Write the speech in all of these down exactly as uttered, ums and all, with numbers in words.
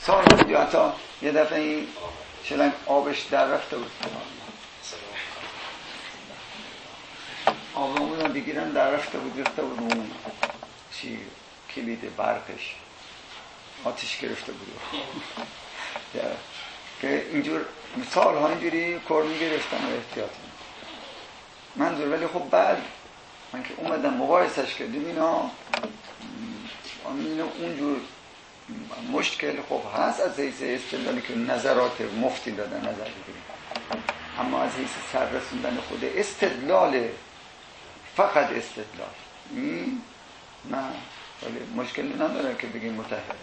سال بود یا حتی یه دفعه این شلنگ آبش در رفته بود، آبمون رو بگیرن در رفته بود، ریخته بود اون چی کلید برقش آتیش گرفته بود که اینجور مثال ها اینجوری کار میگرفتن و احتیاط منظور. ولی خب بعد من که اومدم مقایسش کردیم اینا اونجور مشکل خب هست از حیث استدلالی که نظرات مفتی دادن نظر بگیریم، اما از حیث سر رسوندن خود استدلال فقط استدلال این نه، ولی مشکل نداره که بگیم متحد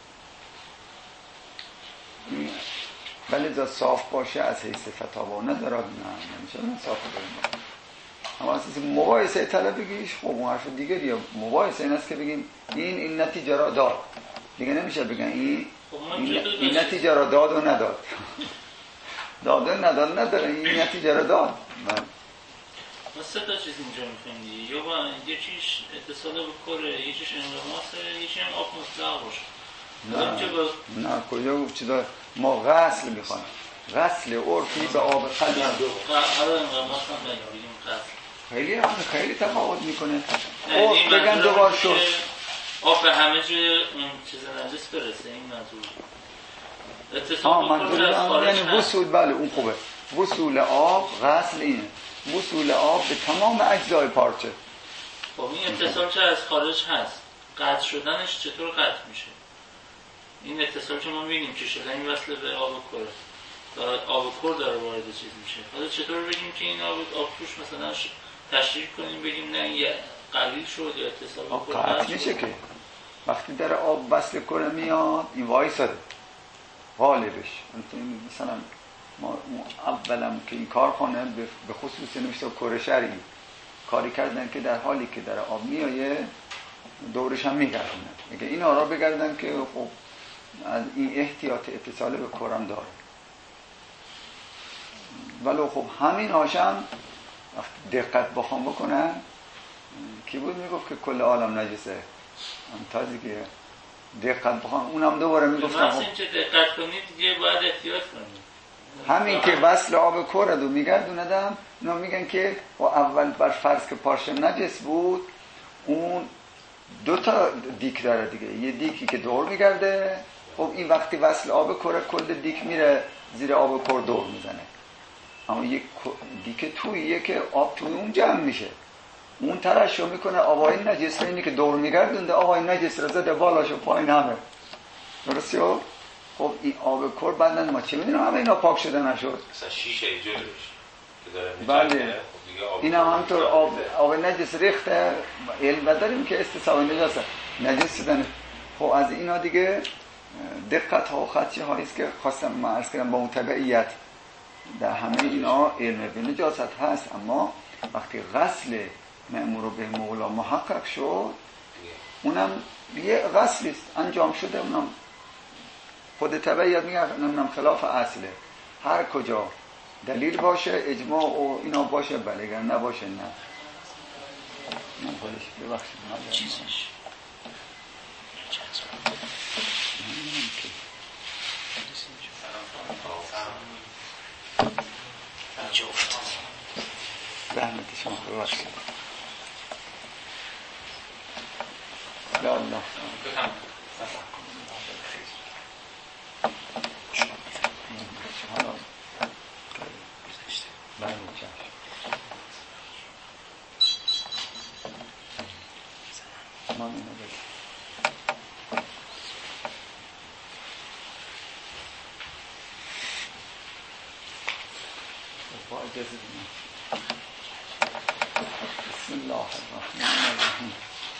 ولی دا صاف باشه از حیث فتاوا نداره، نه نمیشه من صاف بگیم. اما از حیث مقایسه طلب بگیش خب اون حرف دیگریه. مقایسه این است که بگیم این این نتیجه را داد، دیگه نمیشه بگن این این, این نتیجه را داد و نداد داد و نداد نداره، این نتیجه را داد. ما سه تا چیز اینجا می‌فهمیم، یا با یه چیز اتصال به کره، یه چیز انقماسه، یه چیز هم آب مطلق باشه. نه نه کجا چیزا ما غسل میخوایم، غسل عرفی به آب قدیم حالا انقماس هم بگیم غسل خیلی هم خیلی تفاوت میکنه. عرف بگن دوبار شد آب به همه جای اون چیز نجس برسه، این منظور اتصال به کره از خارج یعنی وصول. بله اون خوبه، وصول آب غسل اینه، وصول آب به تمام اجزای پارچه. خب این اتصال چه از خارج هست، قطع شدنش چطور قطع میشه؟ این اتصال که ما می‌بینیم که شده این وصل به آب کره داره، آب کره داره وارد چیز میشه. حالا چطور بگیم که این آب آب توش مثلا تشریح کنیم بگیم نه یه قلیل شد یا اتصال به کره قطع میشه که وقتی در آب وصل کره میاد این وایساده غالبش. مثلا ما اولم که این کارخانه به خصوص نوشته کره شرعی کاری کردن که در حالی که در آب میایه دورش هم میگردونه، میگه این آرا بگردن که خب از این احتیاط اتصال به کرم داره. ولی خب همین هاشم دقت بخوام بکنن کی بود میگفت که کل عالم نجسه، هم تازی که دقت بخوام اونم دوباره میگفتن خب این چه دقت کنید دیگه باید احتیاط کنید. همین که وصل آب کره رو میگردوندم اونا میگن که اول بر فرض که پارچه نجس بود اون دو تا دیک داره دیگه، یه دیکی که دور میگرده، خب این وقتی وصل آب کره کل دیک میره زیر آب کره دور میزنه، اما یک دیک توییه که آب توی اون جمع میشه، اون ترشو میکنه آبای نجس رو اینی که دور میگردونده آبای نجس رو زده بالاشو پایین همه درسته. خب این آب کره بعدن ما چه میدونم همه اینا پاک شده نشد مثلا شیشه جلوش که داره بله این هم همطور آب, آب نجس ریخته علم داریم که استصحاب نجاسه نجس شدن. خب از اینا دیگه دقت ها و خدشی هاییست که خواستم من عرض کردم با اون تبعیت در همه اینا علم به نجاست هست، اما وقتی غسل مأمور به مولا محقق شد اونم یه غسلیست انجام شده، اونم خود تبعیت میگه نمیدونم خلاف اصله، هر کجا دلیل باشه اجماع و اینا باشه بله، اگر نباشه نه. من خودش ببخشید چیزش جفت رحمت شما ببخشید یا الله بسم الله الرحمن الرحیم.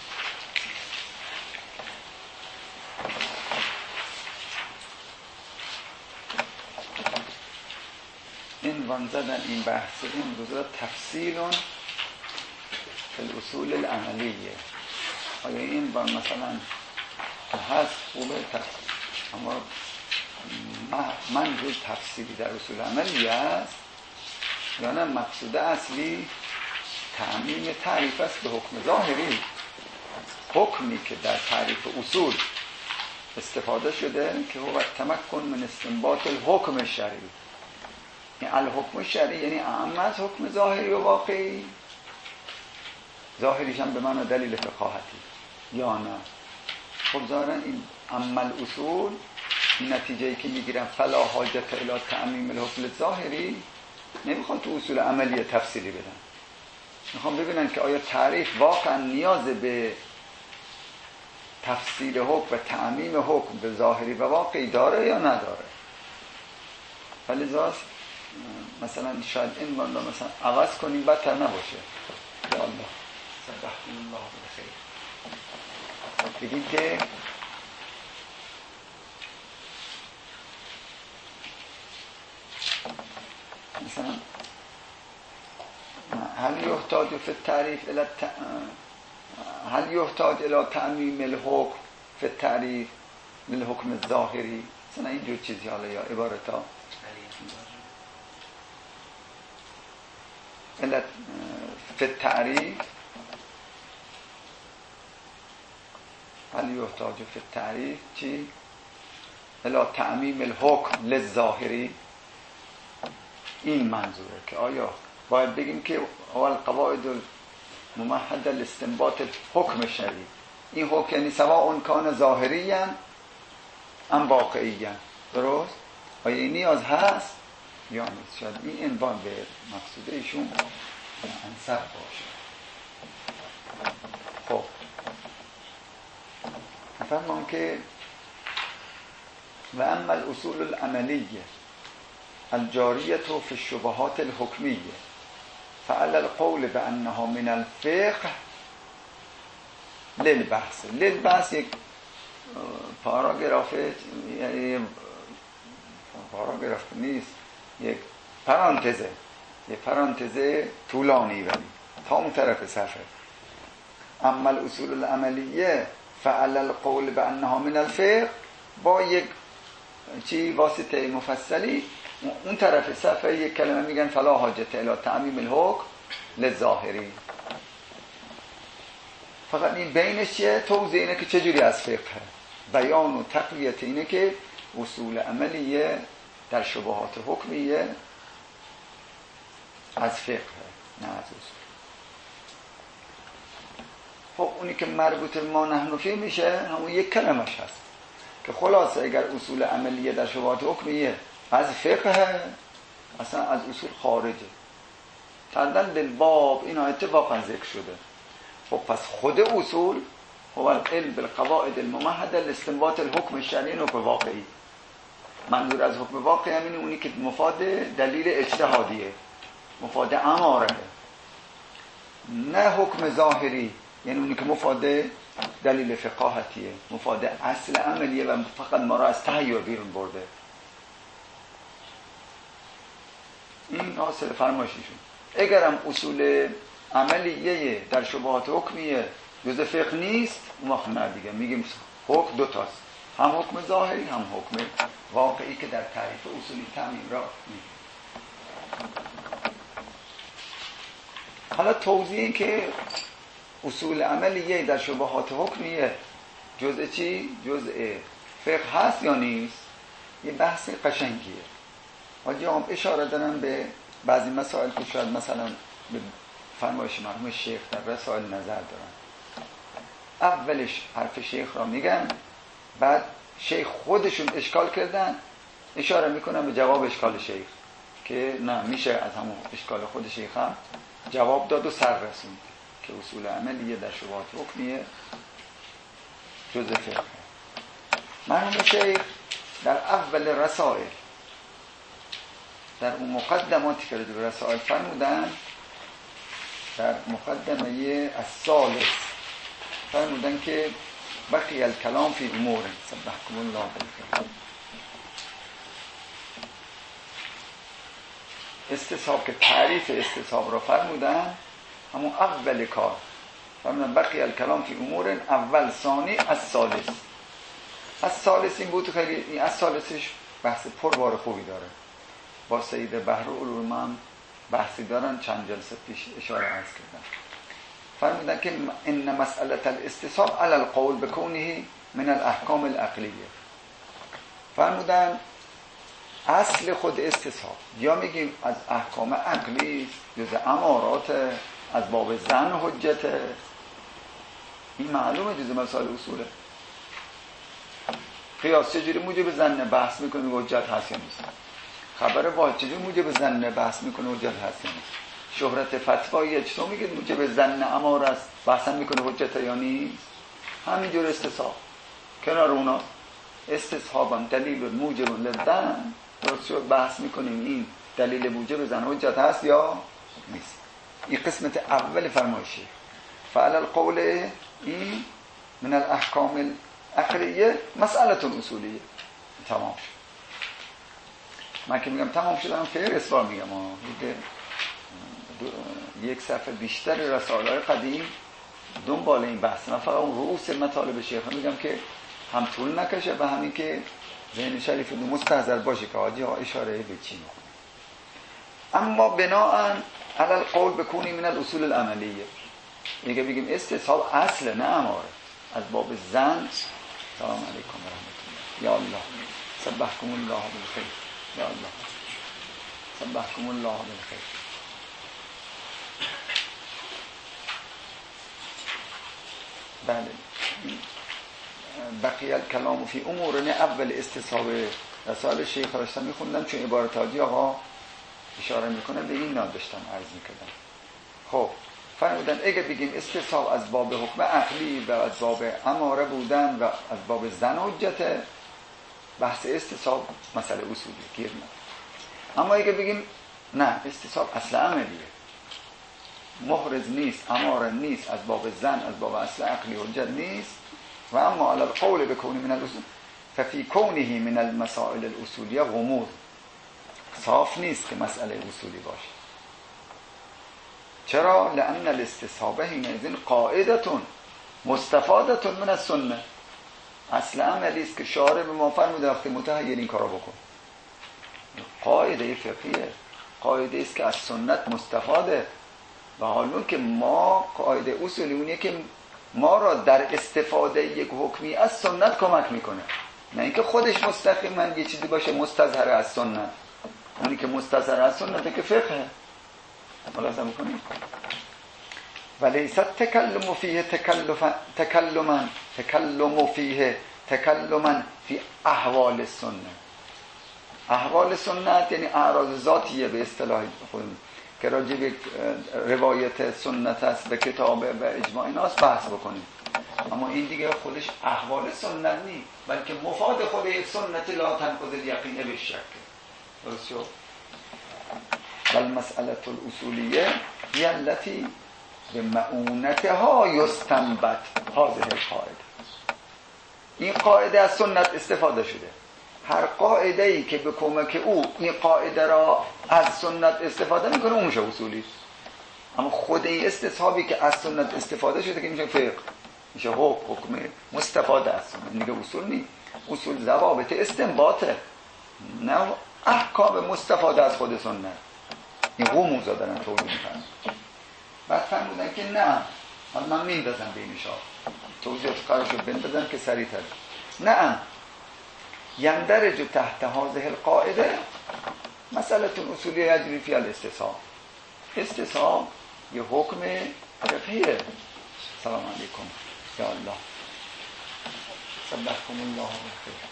این وان زدن این بحث این روزا تفصیل فی الاصول العملیه. آیا این با مثلا هست خوبه تفصیل، اما من روی تفصیلی در اصول عملیه است یا نه مقصود اصلی تعمیم تعریف است به حکم ظاهری، حکمی که در تعریف اصول استفاده شده که هو تمکن من استنباط الحکم شرعی. این الحکم شرعی یعنی اعم از حکم ظاهری و واقعی، ظاهریش هم به معنی دلیل فقاهتی یا نه. خب ظاهرا این عمل اصول این نتیجه‌ای که میگیرن فلا حاجت الی تعمیم الحکم الظاهری، نمیخوان تو اصول عملی تفصیلی بدن، میخوام ببینن که آیا تعریف واقعا نیاز به تفصیل حکم و تعمیم حکم به ظاهری و واقعی داره یا نداره. ولی ذات مثلا شاید این والا مثلا عوض کنیم بدتر نباشه. یا الله سبحان الله بخیر. بگیم که مثلا هل یحتاج فی التعریف الى الت... هل یحتاج الى تعمیم الحکم فی التعریف للحکم الظاهری، مثلا اینجور چیزی، حالا یا عبارتا الى فی التعریف هل یحتاج فی التعریف چی؟ الى تعمیم الحکم للظاهری. این منظوره که آیا باید بگیم که اول قواعد ممهده لاستنباط الحکم شرعی، این حکم یعنی سواء کان ظاهریا ام واقعیا، درست؟ آیا این نیاز هست یا نیست؟ شاید این عنوان به مقصود ایشون انسب باشه. خب افهمم که و اما الاصول العملیه الجاریه فی الشبهات الحکمیه فعلى القول بانها من الفقه للبحث. للبحث یک پاراگراف، یعنی پاراگراف نیست، یک پرانتزه، یک پرانتزه طولانی ولی تا اون طرف صفحه. اما الاصول العملیه فعلى القول بانها من الفقه با یک چی واسطه مفصلی اون طرف صفحه یک کلمه میگن فلا حاجت الی تعمیم الحکم للظاهری. فقط این بینش چیه؟ توضیح اینه که چجوری از فقه، بیان و تقویت اینه که اصول عملیه در شبهات حکمیه از فقه نه از اصول. خب اونی که مربوط ما نحن فی میشه همون یک کلمش هست که خلاصه اگر اصول عملیه در شبهات حکمیه از فقه، اصلا از اصول خارجه. تردن للباب اینا اتفاقا ذکر شده. خب پس خود اصول هو العلم بالقواعد الممهده لاستنباط الحکم الشرعی و واقعی. منظور از حکم واقعی همینه اونی که مفاد دلیل اجتهادیه، مفاد اماره، نه حکم ظاهری یعنی اونی که مفاد دلیل فقاهتیه، مفاد اصل عملیه و فقط ما را از تحیر بیرون برده. این حاصل فرمایششون. اگرم اصول عملیه در شبهات حکمیه جز فقه نیست، اون وقت نه دیگه میگیم حکم دو تاست، هم حکم ظاهری هم حکم واقعی که در تعریف اصولی تعمیم را میگیم. حالا توضیح این که اصول عملیه در شبهات حکمیه جزء چی؟ جزء فقه هست یا نیست؟ یه بحث قشنگیه. حاجی هم اشاره دارن به بعضی مسائل که شاید مثلا به فرمایش مرحوم شیخ در رسائل نظر دارن. اولش حرف شیخ را میگن، بعد شیخ خودشون اشکال کردن، اشاره میکنن به جواب اشکال شیخ که نه میشه از همون اشکال خود شیخ هم جواب داد و سر رسوند که اصول عملیه در شبهات حکمیه جزء فقه. مرحوم شیخ در اول رسائل، در اون مقدماتی که به رسائل فرمودن، در مقدمه الثالث فرمودن که بقی الکلام فی امور سبحکم الله بالخیر. استصحاب که تعریف استصحاب را فرمودن، همون اول کار فرمودن بقی الکلام فی امور اول ثانی الثالث. الثالث این بود، خیلی این الثالثش بحث پربار خوبی داره، با سید بحرالعلوم هم بحثی دارن، چند جلسه پیش اشاره عرض کردن. فرمودن که ان مسئله الاستصحاب علی القول بکونه من الاحکام العقلیه. فرمودن اصل خود استصحاب یا میگیم از احکام عقلی جز امارات، از باب ظن حجت، این معلومه جز مسائل اصوله. قیاس چجوری موجب ظن بحث میکنه حجت هست یا نیست؟ خبر واحد چجوری موجب ظن بحث میکنه حجت هست یا نیست؟ شهرت فتوایی چطور میگه موجب ظن اماره است بحث میکنه حجت یا نیست؟ همینجور استصحاب کنار اونا استصحابان دلیل موجب للظن، درست شد، بحث میکنیم این دلیل موجب ظن حجت هست یا نیست. این قسمت اول فرمایشی. فعل القول این من الاحکام العقلیه مسئله اصولیه. تمام شد. من که میگم تمام شدم خیر اصرار میگم یک صفحه بیشتر رساله‌های قدیم دنبال این بحث. من فقط اون رؤوس مطالب شیخ میگم که هم طول نکشه و همین که ذهن شریف دو مستحضر باشه که حاجی ها اشاره به چی میکنه. اما بناءً علی القول بکنی من الاصول العملیه، میگه بگیم استصحاب اصل نه اماره، از باب ظن. سلام علیکم و رحمت الله. یا الله سبحکم الله بالخیر. یا الله سبحکم الله بالخیر. بله بقیه الکلام فی امورن اول استصحاب رسال شیخ داشتم میخوندم چون عبارت حاجی آقا اشاره میکنه به این ناداشتم عرض میکردم. خب فرمودن اگه بگیم استصحاب از باب حکم عقلی و از باب اماره بودن و از باب ظن حجت، بحث استصحاب مسئله اصولی گیر نه. اما اگه بگیم نه استصحاب اصل عملیه، محرز نیست، اماره نیست، از باب ظن از باب اصل عقلی حجت نیست، و اما علی القول بکونی من الاصول ففی کونه من المسائل الاصولیه غموض، صاف نیست که مسئله اصولی باشه. چرا؟ لأن الاستصحاب حینئذ قاعدتون مستفادتون من السنه، اصل عملی است که شارع به ما فرموده وقتی متحیر این کارو بکن. قاعده فقهیه، قاعده است که از سنت مستفاده. و حالا که ما قاعده اصولی اونیه که ما را در استفاده یک حکمی از سنت کمک میکنه، نه اینکه خودش مستقیما یه چیزی باشه مستظهر از سنت. اونی که مستظهر از سنت که فقهه. ملاحظه میکنید؟ ولیست تکلم فیه تکلفا تکلما تکلم فیه تکلما فی احوال السنه. احوال سنت یعنی اعراض ذاتیه به اصطلاح خودمون که راجع به روایت سنت است به کتاب و اجماع ایناست بحث بکنیم. اما این دیگه خودش احوال سنت نیست، بلکه مفاد خود سنت لا تنقض الیقین بالشک. درست شد؟ والمسألة الأصولية هي التي بمعونتها يستنبط هذه القاعده. این قاعده از سنت استفاده شده. هر قاعده ای که به کمک او این قاعده را از سنت استفاده میکنه اون میشه اصولی است. اما خود این استصحابی که از سنت استفاده شده که میشه فقه، میشه حکم، حکم مستفاده از سنت. دیگه اصول نیست. اصول ضوابط استنباطه، نه احکام مستفاده از خود سنت. این غموزا دارن تولید میکنن. بعد فرمودن که نه، حالا من میندازم به این اشاره توضیحات قرار شد بندازم که سریع تر. نه یندرج تحت هذه القاعده مسئله اصولی یجری فی الاستصحاب. استصحاب یه حکم فقهیه. سلام علیکم. یا الله سبحکم الله بالخیر.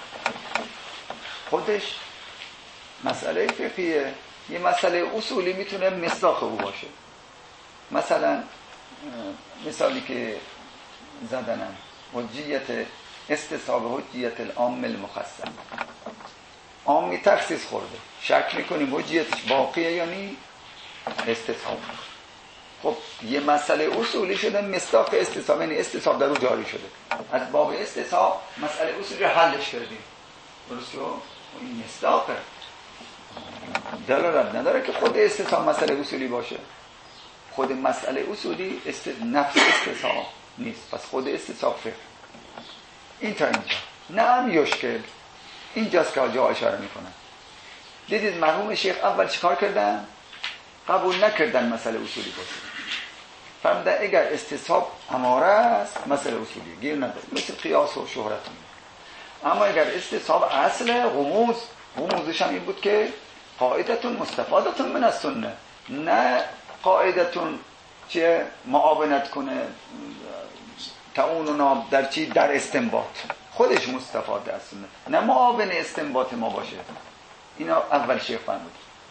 خودش مسئله فقهیه. یه مسئله اصولی میتونه مصداق او باشه. مثلا مثالی که زدنم حجیت استصحاب حجیت العام المخصص. عامی تخصیص خورده، شک میکنیم حجیتش باقیه یا نی؟ استصحاب. خب یه مسئله اصولی شده مصداق استصحاب، یعنی استصحاب در او جاری شده. از باب استصحاب مسئله اصولی رو حلش کردیم. درست شد؟ این مصداقه. دلالت نداره که خود استصحاب مسئله اصولی باشه. خود مسئله اصولی است... نفس استصحاب نیست. پس خود استصحاب فقه. این تا اینجا. نه هم یشکل. اینجاست که جا اشاره میکنن. دیدید مرحوم شیخ اول چیکار کردن؟ قبول نکردن مسئله اصولی باشه. فرمودن اگر استصحاب اماره است مسئله اصولی گیر نداره، مثل قیاس و شهرت. اما اگر استصحاب اصل غموز، غموزش هم این بود که قاعدتون مستفادتون من السنه، نه قاعدتون چه معاونت کنه تعاوننا در چی؟ در استنباط. خودش مستفاده از سنه، نه معاون استنباط ما باشه. اینا اول شیخ فرمود.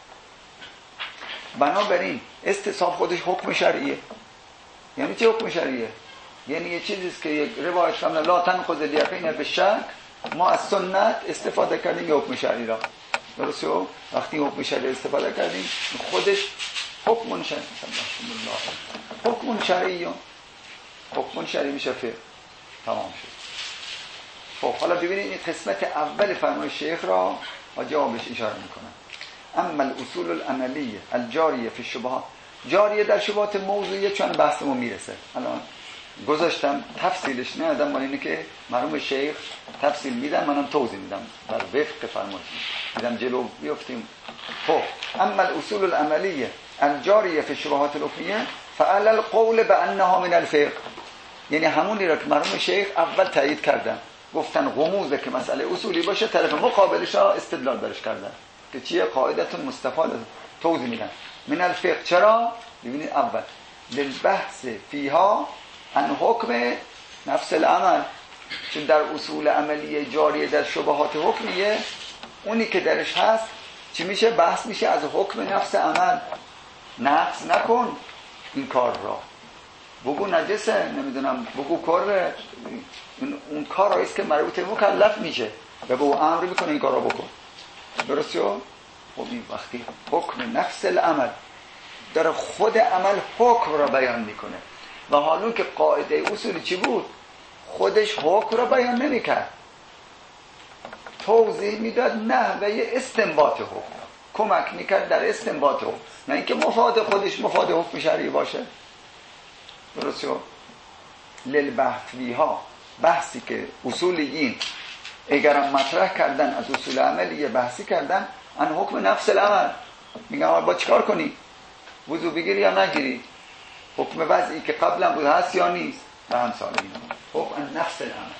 بنابراین استصحاب خودش حکم شرعیه. یعنی چه حکم شرعیه؟ یعنی یه چیزیست که یک روایت فرمود لا تنقض الیقین بالشک، ما از سنت استفاده کردیم یه حکم شرعی را. درسته؟ وقتی حکم شرعی استفاده کردیم خودش حکم شرعی، حکم شرعی حکم شرعی میشه فقه. تمام شد. خب حالا ببینید این قسمت اول فرمان شیخ را و جوابش اشاره میکنم. اما الاصول العملیه الجاریه فی الشبهات، جاریه در شبهات موضوعیه، چون بحثمون میرسه. الان گذاشتم تفصیلش ندادم، ولی اینه که مرحوم شیخ تفصیل میدن، منم توضیح میدم در وفق فرمان میدم جلو بیفتیم. خب اما الاصول العملیه الجاریه فی الشبهات الحکمیه فعلى القول بانها من الفقه، یعنی همونی را که مرحوم شیخ اول تایید کردن، گفتن غموزه که مسئله اصولی باشه، طرف مقابلش را استدلال برش کردن که چیه؟ قاعدتون مستفاده. توضیح میدن من الفقه. چرا؟ ببینید اول للبحث فیها عن حکم نفس العمل، چون در اصول عملیه جاریه در شبهات حکمیه اونی که درش هست چی میشه؟ بحث میشه از حکم نفس عمل. نقص نکن این کار را، بگو نجسه، نمیدونم بگو کره، اون کار هاییست که مربوط مکلف میشه و به او امر میکنه این کار را بکن. درسته؟ خب این وقتی حکم نفس العمل در خود عمل حکم را بیان میکنه و حالا که قاعده اصولی چی بود؟ خودش حکم را بیان نمیکرد، توضیح میداد نحوه استنباط حکم، کمک میکرد در استنباط حکم، نه اینکه مفاد خودش مفاد حکم شرعی باشه. درسته؟ للبحثیها، بحثی که اصولیین اگرم مطرح کردن از اصول عملیه بحثی کردن عن حکم نفس العمل، میگم با چیکار کنی؟ وضو بگیری یا نگیری؟ حکم وضعی که قبلا بود هست یا نیست؟ و هم سال این حکم نفس العمل.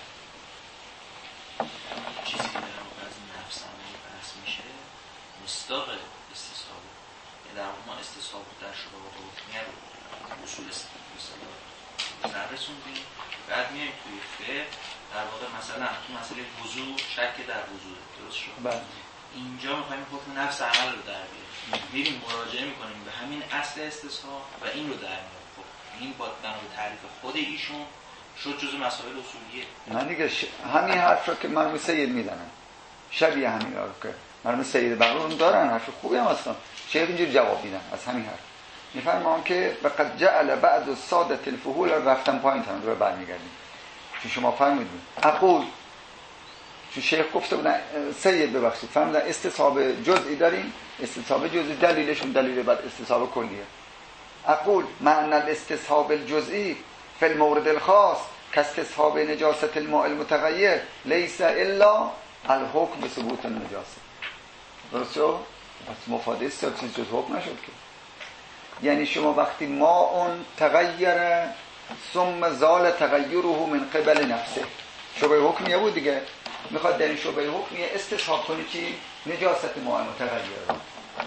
چیزی که در واقع از نفس عملی بحث میشه مصداق استصحابه، یعنی در واقع ما استصحاب در شبهات حکمیه رو اصول استفاده رسوندیم، بعد میایم توی فقه در واقع مثلا تو مسئله وضو شک در وضو، درست شد؟ بله. اینجا میخوایم حکم نفس عمل رو در بیاریم، میریم مراجعه میکنیم به همین اصل استصحاب و این رو در میاریم. خب این با بنا به تعریف خود ایشون شد جزء مسائل اصولیه. نه دیگه ش... همین حرف رو که مرحوم سید میزنن شبیه همین رو که مرحوم سید بغلون دارن، حرف خوبی هم هستن. شیخ اینجور جواب میدن از همین حرف. میفرمان که وقد جعل بعض الساده الفحول رفتن پایین تام رو برمیگردیم. چون شما فرمودید اقول، چون شیخ گفته بودن سید ببخشید فرمودن استصحاب جزئی داریم، استصحاب جزئی دلیلشون دلیل بعد استصحاب کلیه. اقول معنی الاستصحاب الجزئی فی المورد الخاص کاستصحاب نجاست الماء المتغیر لیس الا الحکم بثبوت النجاسه. درسته؟ بس مفاده است چیز جز حکم نشد که. یعنی شما وقتی ما اون تغییر ثم زال تغییره من قبل نفسه، شبه حکمیه بود دیگه، میخواد در این شبه حکمیه استصحاب کنی چی؟ نجاست ماء متغیر.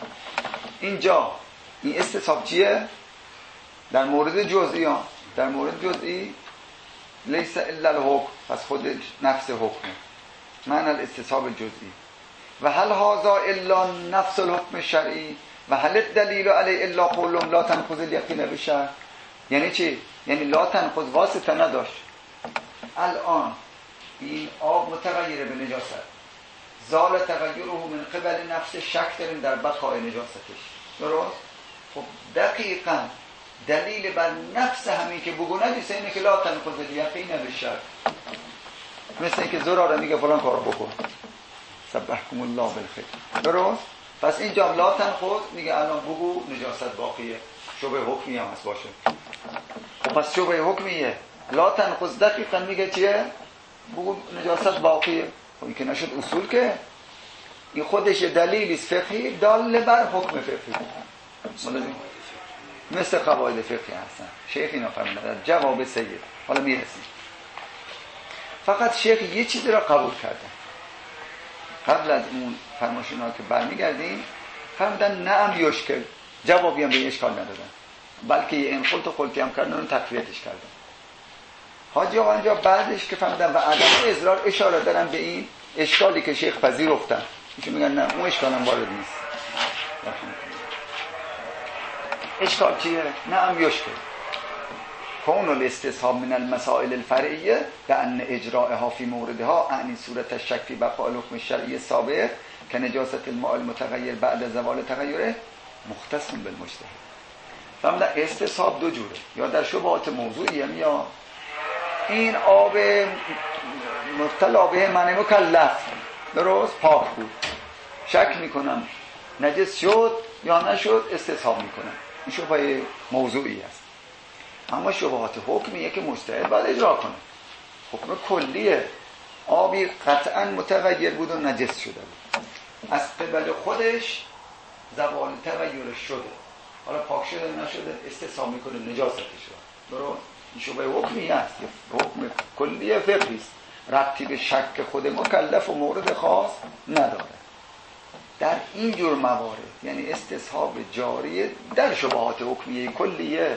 اینجا این استصحاب چیه؟ در مورد جزئی ها، در مورد جزئی لیس الا الحکم، پس خود نفس حکمه، معنی الاستصحاب الجزئی. و هل هذا الا نفس الحکم الشرعی و هل الدلیل علی الا قول لا تنقض الیقین بالشرع. یعنی چی؟ یعنی لا تنقض واسطه نداشت. الان این آب متغیره به نجاست، زال تغییره من قبل نفس، شک داریم در بقای نجاستش. درست؟ خب دقیقاً دلیل بر نفس همین که بگو نجسه اینه که لا تنقض الیقین بالشرع. مثل اینکه زراره میگه فلان کارو بکن، سبحکم الله بالخیر. درست؟ پس اینجا لا تنقض میگه الان بگو نجاست باقیه، شبه حکمی هم هست باشه. خب پس شبه حکمیه، لا تنقض دقیقاً میگه چیه؟ بگو نجاست باقیه. خب این که نشد اصول که، این خودش دلیلی فقهی دال بر حکم فقهی. مثل قواعد فقهی هستن. شیخ اینا فرمودن در جواب سید، حالا میرسیم. فقط شیخ یه چیزی را قبول کردن قبل از اون فرمایشونا که برمیگردیم، فرمودن نعم یشکل، جوابی هم به اشکال ندادن، بلکه یه این خلط و خلطی هم کردن و تقویتش کردن. حاجی آقا اینجا بعدش که فرمودن و عدم اضرار اشاره دارن به این اشکالی که شیخ پذیرفتن، که میگن نه اون اشکال هم وارد نیست. اشکال چیه؟ نعم یشکل کون الاستصحاب من المسائل الفرعیه بأن اجراءها فی موردها اعنی صورت الشک فی بقاء الحکم الشرعی سابق که نجاست الماء المتغیر بعد زوال تغیره مختص بالمجتهد. فرمودن استصحاب دو جوره، یا در شبهات موضوعیه، یا این آب مبتلا به معنی مکلف درست پاک بود، شک میکنم نجس شد یا نشد، استصحاب میکنم. این شبهه موضوعی است. اما شبهات حکمیه که مجتهد باید اجرا کنه. حکم کلیه، آبی قطعا متغیر بود و نجس شده بود، از قبل خودش زوال تغییرش شده، حالا پاک شده نشده استصحاب میکنه نجاستش رو. درست؟ این شبهه حکمی است، حکم کلیه فقهی است، ربطی به شک خود مکلف و مورد خاص نداره. در این جور موارد یعنی استصحاب جاریه در شبهات حکمیه کلیه،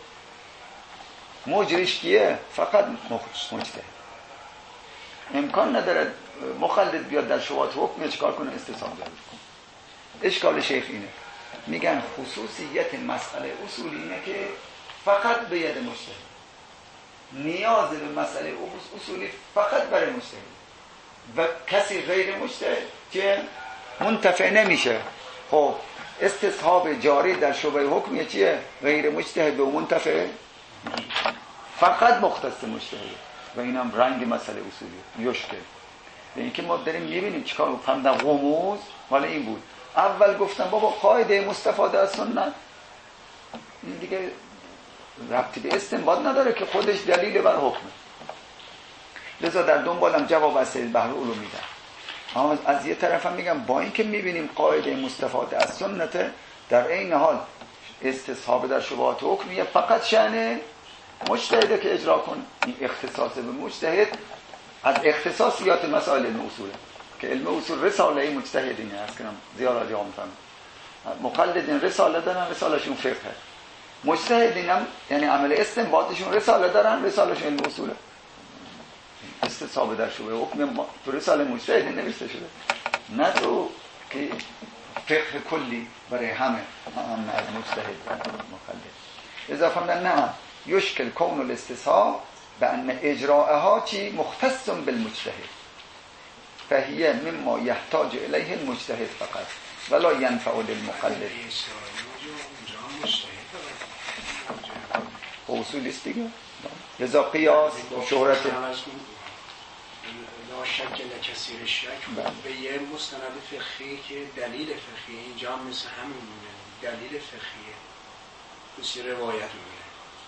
مجریش کیه؟ فقط مجتهد. امکان نداره مخلد بیاد در شبهات حکم چیکار کنه؟ استصحاب جاری کنه. اشکال شیخ اینه، میگن خصوصیت مسئله اصولی اینه که فقط به ید مجتهد، نیاز به مسئله اصولی فقط برای مجتهد و کسی غیر مجتهد که منتفع نمیشه. خب استصحاب جاری در شبهه حکمیه چیه؟ غیر مجتهد و منتفع فقط مختص مجتهد و اینم رنگ مسئله اصولی یشکه. به اینکه ما داریم میبینیم چیکار میکنم در غموز. حالا این بود اول گفتم بابا قاعده مستفاده از سنت این دیگه ربطی به استنباط نداره که خودش دلیل بر حکمه، لذا در دنبالم جواب از سید بحر علوم میدم. اما از یه طرف هم میگم با اینکه میبینیم قاعده مستفاده از سنت، در این حال استصحاب در شبهات حکمیه فقط شأن مجتهده که اجرا کنه. این اختصاص به مجتهد از اختصاصیات مسائل علم اصوله که علم اصول رساله مجتهدینه هست که زیاد جا میفهمم. مقلدین رساله دارن، رسالهشون فقه. مجتهدین هم یعنی عمل استنباطشون رساله دارن، رسالهشون علم اصوله. استصحاب در شبهه حکم تو رساله مجتهدین نوشته شده، نه تو که فقه کلی برای همه هم از مجتهد مقلد. اضافه من نه یشکل کون الاستصحاب بأن اجراءها چی مختص بالمجتهد فهیه مما یحتاج الیه المجتهد فقط ولا ینفع للمقلد. اصول است دیگه. لذا قیاس شهرت لا شک لکثیر شک به یه مستند فقهی که دلیل فقهی اینجا هم مثل همینونه، دلیل فقهیه کسی روایت میگه.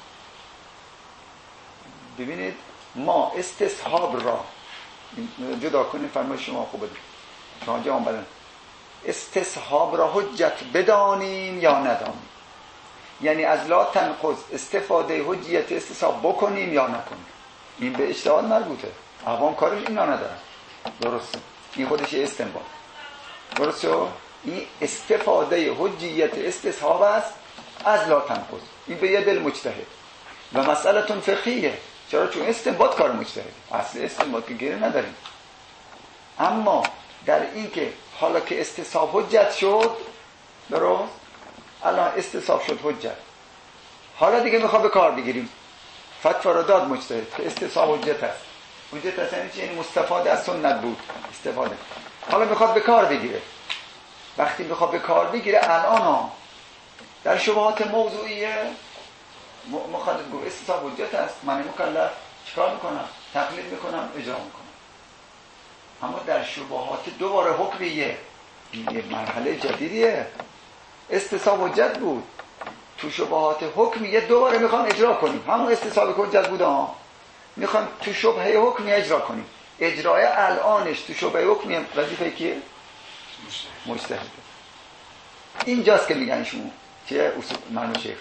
ببینید ما استصحاب را جدا کنیم، فرمایش شما خوبه شما جا بدن استصحاب را حجت بدانیم یا ندانیم، یعنی از لا تنقض استفاده حجیت استصحاب بکنیم یا نکنیم. این به اجتهاد مربوطه، عوام کارش اینا ندارن. درسته، این خودش استنباط. درسته، این استفاده حجیت استصحاب است از لا تنقض، این به ید المجتهد و مسئلتون فقهیه. چرا؟ چون استنباط کار مجتهد، اصل استنباط که گیره نداریم. اما در این که حالا که استصحاب حجت شد، درست، الان استصحاب شد حجت، حالا دیگه میخواد به کار بگیریم، فتوا را داد مجتهد که استصحاب حجت است. حجت است یعنی چی؟ یعنی مستفاده از سنت بود، استفاده. حالا میخواد به کار بگیره. وقتی میخواد به کار بگیره الان ها در شبهات موضوعیه مخالف گفت استصحاب حجت است، من مکلف چیکار میکنم؟ تقلید میکنم، اجرا میکنم. اما در شبهات دوباره حکمیه، این یه مرحله جدیدیه. استصحاب حجت بود، تو شبهات حکمیه دوباره میخوام اجرا کنیم. همون استصحاب حجت بود ها، میخوام تو شبهه حکمیه اجرا کنیم. اجرای الانش تو شبهه حکمیه وظیفه کیه؟ مجتهد. اینجاست که میگن شما چه اصول منو شیخ میگن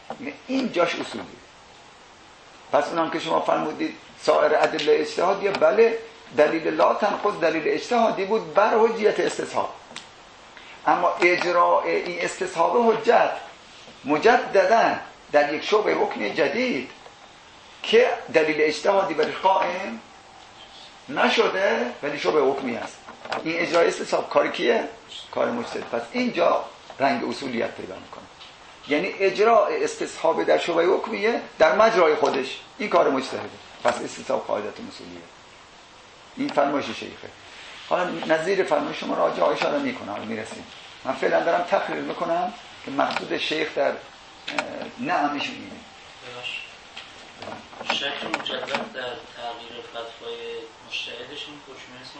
این جاش اصولی. پس اونم که شما فرمودید سایر ادله اجتهادیه، بله دلیل لا تنقض دلیل اجتهادی بود بر حجیت استصحاب، اما اجراء این استصحاب حجت مجددا در یک شبه حکم جدید که دلیل اجتهادی برای قائم نشده ولی شبه حکمی است، این اجراء استصحاب کار کیه؟ کار مجتهد. پس اینجا رنگ اصولیت پیدا میکنه، یعنی اجراء استصحاب در شبه حکمیه در مجرای خودش، این کار مجتهده. پس استصحاب قاعدت اصولیه. این فرمایش شیخه. حالا نظیر فرمایش شما راجع اشاره میکنم، میرسیم. من فعلا دارم تقریر میکنم که مقصود شیخ در نعمش اینه. شک مجدد در تغییر فتوای مجتهدش این حکم اسم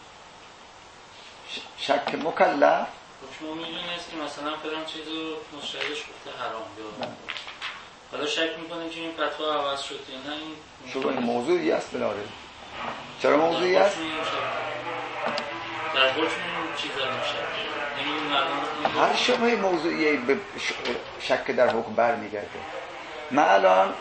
شک مکلف حکم میدونست که مثلا فلان چیزو مجتهدش گفته حرام یا حالا شک میکنه که این فتوا عوض شد یا نه. این شبه موضوعی است بلاره. چرا موضوعی است؟ در حکم چیزا نمیشه. هر شبه موضوعی به شک در حکم برمیگرده. من الان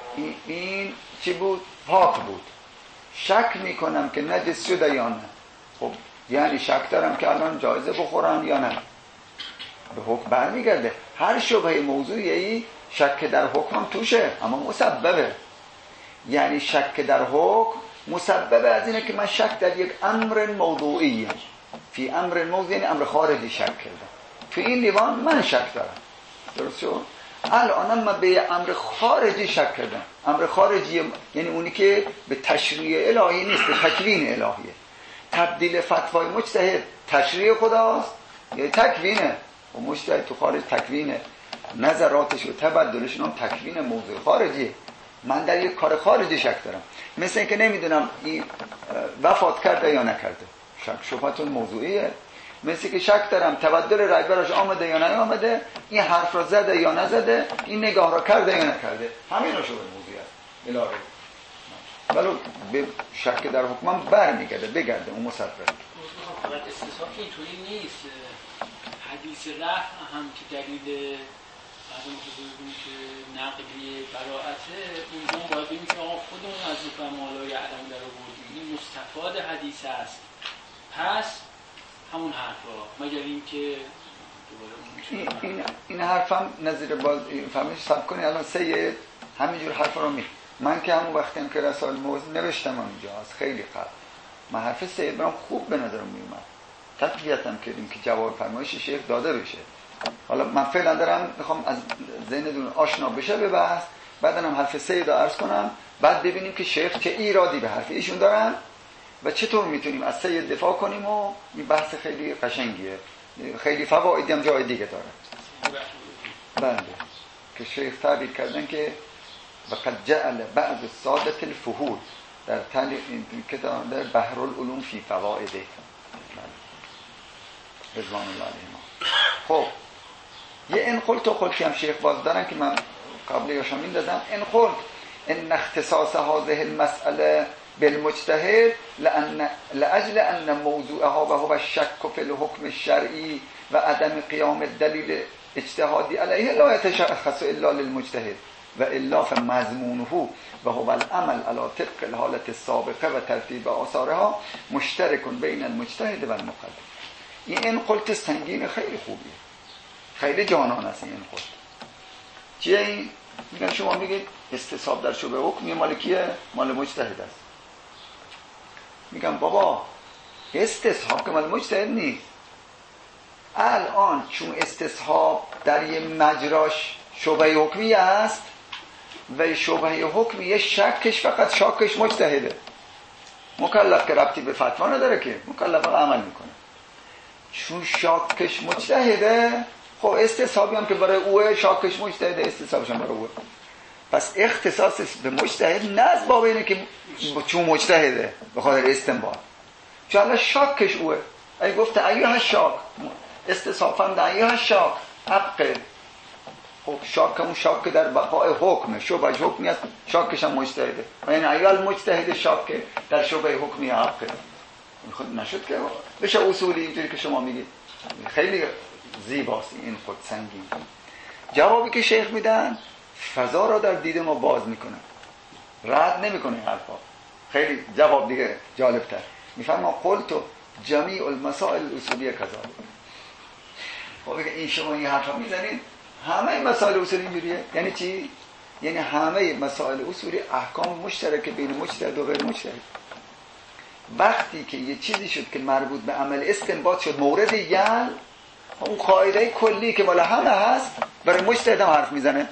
این چی بود؟ پاک بود. شک میکنم که نجس شده یا نه. خب یعنی شک دارم که الان جایزه بخورم یا نه. به حکم برمیگرده. هر شبه موضوعی شک در حکم توشه، اما مسببه. یعنی شک در حکم مسببه از اینه که من شک در یک امر موضوعی فی امر موضوعی، یعنی امر خارجی شک کردم. تو این لیوان من شک دارم، درست شد؟ الان من به یه امر خارجی شک کردم. امر خارجی یعنی اونی که به تشریع الهی نیست، به تکوین الهیه. تبدیل فتوای مجتهد تشریع خداست یعنی تکوینه، و مجتهد تو خارج تکوینه، نظراتش و تبدلشون هم تکوین موضوع خارجیه. من در یک کار خارجی شک دارم، مثل اینکه نمیدونم این وفات کرده یا نکرده، شک شبهتون موضوعیه. مثل که شک دارم تبدل رأی براش آمده یا نه آمده، این حرف را زده یا نزده، این نگاه را کرده یا نکرده، همین رو شبه موضوعی است الهی. ولو به شک در حکمم برمیگرده بگرده اون مسبب. فقط استصحاب که اینطوری نیست. حدیث رفع هم که دلیل بعد اون حضوری که نقلی براعته، اونجا باید بگیم که آقا خودمون از فهمالای علم در آوردیم، این مستفاد حدیث است. پس همون حرف را مگر این که این, این, این حرفم نظیر باز فهمش سب کنی. الان سید همینجور حرف رو می من که همون وقتی هم که رسال موضوع نوشتم اونجا از خیلی قبل، من حرف سید برام خوب به نظرم می اومد، تقویتم کردیم که جواب فرمایش شیخ داده بشه. حالا من فعلا دارم میخوام از ذهنتون آشنا بشه به بحث، بعدن هم حرف سید رو عرض کنم، بعد ببینیم که شیخ چه ایرادی به حرف ایشون دارن و چطور میتونیم از سید دفاع کنیم. و این بحث خیلی قشنگیه، خیلی فوایدی هم جای دیگه داره. بله که شیخ تعبیر کردن که وقد جعل بعض السادة الفهول در تعلیق این کتاب در بحر العلوم فی فوائده رضوان الله علیهم. خب یه ان قلت و قلتی هم شیخ باز دارن که من قبل یاشم این دادم. ان قلت ان اختصاص هذه المسأله بالمجتهد لأن لأجل أن موضوعها وهو الشك في الحكم الشرعي وعدم قيام الدليل اجتهادي عليه لا يتشخص إلا للمجتهد وإلا فمضمونه وهو العمل على طبق الحالة السابقة وترتيب آثارها مشترك بين المجتهد والمقلد. این ان قلت سنگین خیلی خوبیه، خیلی جانان است. این قلت چیه؟ این میگن شما میگید استصحاب در شبه حکم مال کیه؟ مال مجتهد است. میگم بابا استصحاب که مال مجتهد نیست. الان چون استصحاب در یه مجراش شبه حکمی است و شبه حکمی یه شکش فقط شاکش مجتهده، مکلف که ربطی به فتوا نداره که، مکلف عمل میکنه. چون شاکش مجتهده، خب استصحابی هم که برای اوه، شاکش مجتهده، استصحابش هم برای اوه. پس اختصاص به مجتهد نه از باب اینه که چون مجتهده به خاطر استنباط، چون الله شاکش اوه. اگه گفته ایها شاک استصحابم در ایها شاک حقه، خب شاک همون شاک در بقای حکمه، شبه حکمی است، شاکش هم مجتهده و این ایها المجتهد شاک در شبه حکمی حقه. خود نشد که بشه اصولی اینجوری که شما میگید. خیلی زیباست این خود سنگین. جوابی که شیخ میدن فضا را در دید ما باز میکنه، رد نمیکنه حرفا. خیلی جواب دیگه جالب تر میفرما قلت جمیع المسائل الاصولیه کذا. خب این شما این حرفا میزنید همه مسائل اصولی اینجوریه. یعنی چی؟ یعنی همه مسائل اصولی احکام مشترک بین مجتهد و غیر مجتهد. وقتی که یه چیزی شد که مربوط به عمل استنباط شد مورد یل، اون قاعده کلی که مال همه هست برای مجتهد هم حرف میزنه.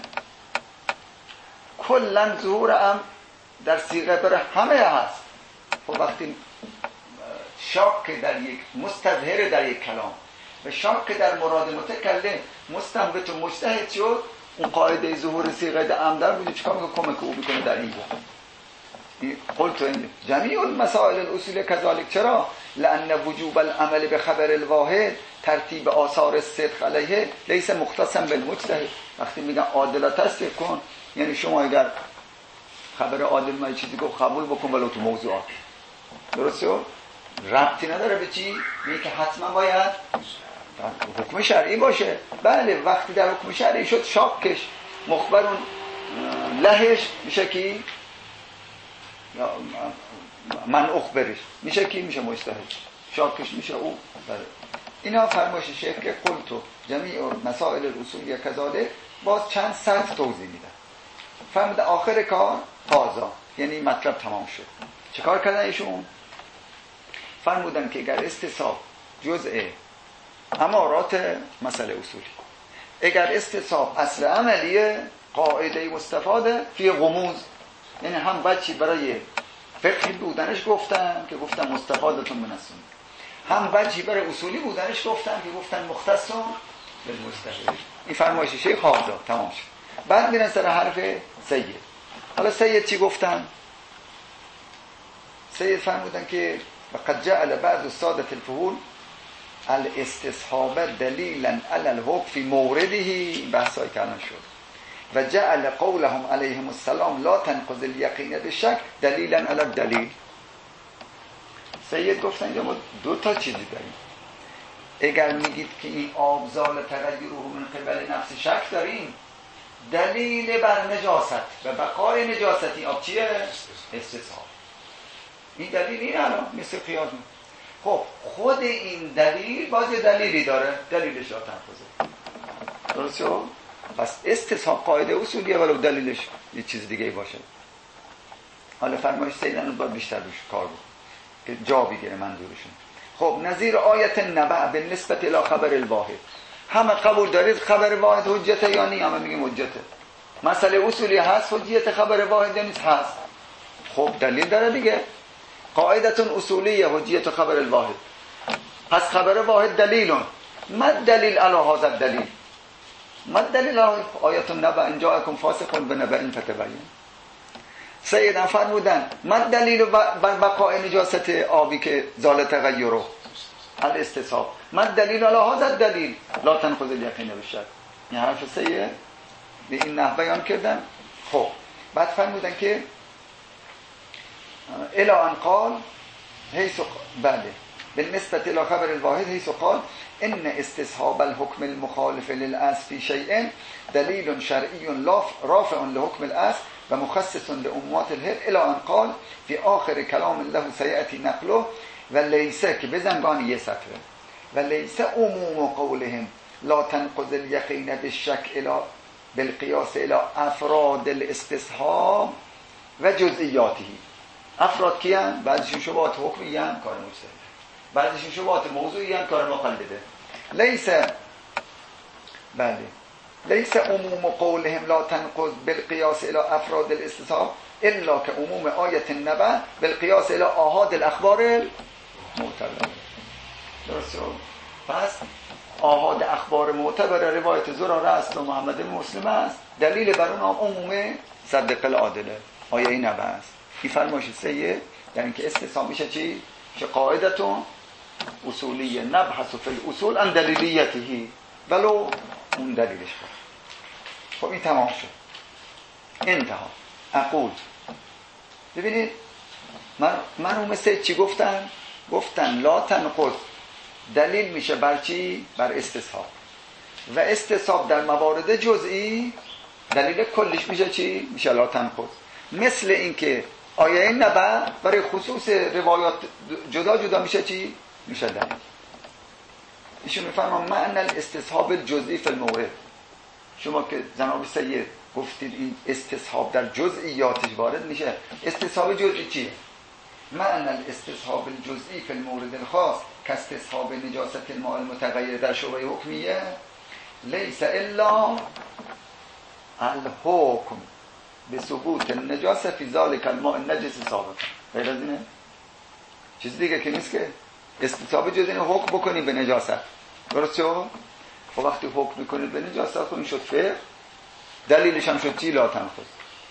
کلا ظهور هم در صیغه برای همه هست. خب وقتی شاک در یک مستظهر در یک کلام و شاک در مراد متکلم مستنبط و مجتهد شد، اون قاعده ظهور صیغه عمدن بود چیکار میکنه؟ کمک او میکنه در این بود. قلت این جمیع المسائل الاصول کذالک. چرا؟ لان وجوب العمل به خبر الواحد ترتیب آثار الصدق علیه لیس مختصا بالمجتهد. وقتی میگن عادل تصدیق کن، یعنی شما اگر خبر عادل ما چیزی گفت قبول بکن ولو تو موضوعات، درسته؟ ربطی نداره به چی؟ میگه که حتما باید حکم شرعی باشه. بله وقتی در حکم شرعی شد شاکش مخبرون لهش میشه کی؟ یا من اخبرش میشه کی؟ میشه مجتهد. شاکش میشه او. بله اینا فرمایش شیخ که قلتو جمیع مسائل الاصولیه کذالک. باز چند سطح توضیح میدن. فرموده آخر کار قاضا، یعنی مطلب تمام شد. چه کار کردن ایشون؟ فرمودن که اگر استصحاب جزء امارات مسئله اصولی، اگر استصحاب اصل عملیه، قاعده مستفاده فی غموض، یعنی هم بچی برای فقهی بودنش گفتن که گفتن مستفادتون من السنه، هم بچی برای اصولی بودنش گفتن که گفتن مختصون بالمستفاد. این فرمایش شیخ قاضا تمام شد. بعد میرن سر حرف سید. حالا سید چی گفتن؟ سید فرمودن که وقد جعل بعض السادة الفهول الاستصحاب دلیلا علی الحکم فی مورده، بحثای کلان شد، و جعل قولهم علیهم السلام لا تنقض الیقین بالشک دلیلا علی الدلیل. سید گفتن اینجا ما دو تا چیزی داریم. اگر میگید که این آبزال تغییره من قبل نفس شک داریم، دلیل بر نجاست و بقای نجاستی آب چیه؟ استصحاب. این دلیل این الان مثل قیاس. خب خود این دلیل باز یه دلیلی داره، دلیلش لا تنقضه. درسته؟ پس استصحاب قاعده اصولیه ولو دلیلش یه چیز دیگه باشه. حالا فرمایش سیدن باید بیشتر روش کار بود که جا بگیره منظورشون. خب نظیر آیت نبع به نسبت الی خبر الواحد، همه قبول دارید خبر واحد حجته یا نی؟ همه میگیم حجته. مسئله اصولی هست حجیت خبر واحد یا نیست؟ هست. خب دلیل داره دیگه. قاعدتون اصولیه حجیت خبر الواحد. پس خبر واحد دلیلون. ما دلیل علی هذا الدلیل؟ ما دلیل آیت نبع ان جاءکم فاسق بنبأ فتبین. سیدان فرمودن ما دلیل بر بقاء نجاست آبی که زال تغیره الاستصحاب؟ ما دلیل علی هذا الدلیل لا تنقض الیقین بالشک. این حرف سید به این نحو بیان کردن. خب بعد فرمودن که الى ان قال حيث بله بالنسبه الى خبر الواحد حيث قال ان استصحاب الحكم المخالف للاصل في شيء دليل شرعي رافع لحكم الاصل ومخصص لعمومات الحل الى ان قال في آخر كلام له سيأتي نقله وليس که بزنگان یه سطره وليس عموم قولهم لا تنقض اليقين بالشك الى بالقياس الى افراد الاستصحاب و جزئیاته. افراد کیان؟ بعضیشون شبهات حکمی ان کار مجتهد، بعضیشون شبهات موضوعی ان کار مقلده. لیس بله لیس عموم قولهم لا تنقض بالقياس الى افراد الاستصحاب الا که عموم آیت النبع بالقياس الى آحاد الاخبار المعتبره. درسته؟ پس آحاد اخبار معتبره روایت زراره است و محمد مسلم است، دلیل بر اون عموم صدق العادله آیه نبع است. این فرمایش سیه یعنی که استصحاب میشه چی؟ که قاعدتون اصولیه نبحث فی الاصول عن دلیلیته ولو اون دلیلش بود. خب این تمام شد. انتها. اقول ببینید من مرحوم سید چی گفتن؟ گفتن لا تنقض دلیل میشه بر چی؟ بر استصحاب. و استصحاب در موارد جزئی دلیل کلیش میشه چی؟ میشه لا تنقض. مثل اینکه آیه نبع برای خصوص روایات جدا جدا میشه چی؟ میشه دلیل. ایشون میفرمان معنی الاستصحاب الجزئی فی المورد. شما که جناب سید گفتید این استصحاب در جزئیاتش وارد میشه، استصحاب جزئی چیه؟ معنی الاستصحاب الجزئی فی المورد الخاص کاستصحاب نجاست الماء المتغیر در شبهه حکمیه لیس الا الحکم به ثبوت النجاسه فی ذلک الماء النجس ثابت. غیر از اینه چیز دیگه که نیست که استصحاب جزئی حکم بکنیم به نجاست. درست شد؟ خب وقتی حکم میکنید به نجاست خب این شد فقه، دلیلش هم شد چی؟ لا تنقض.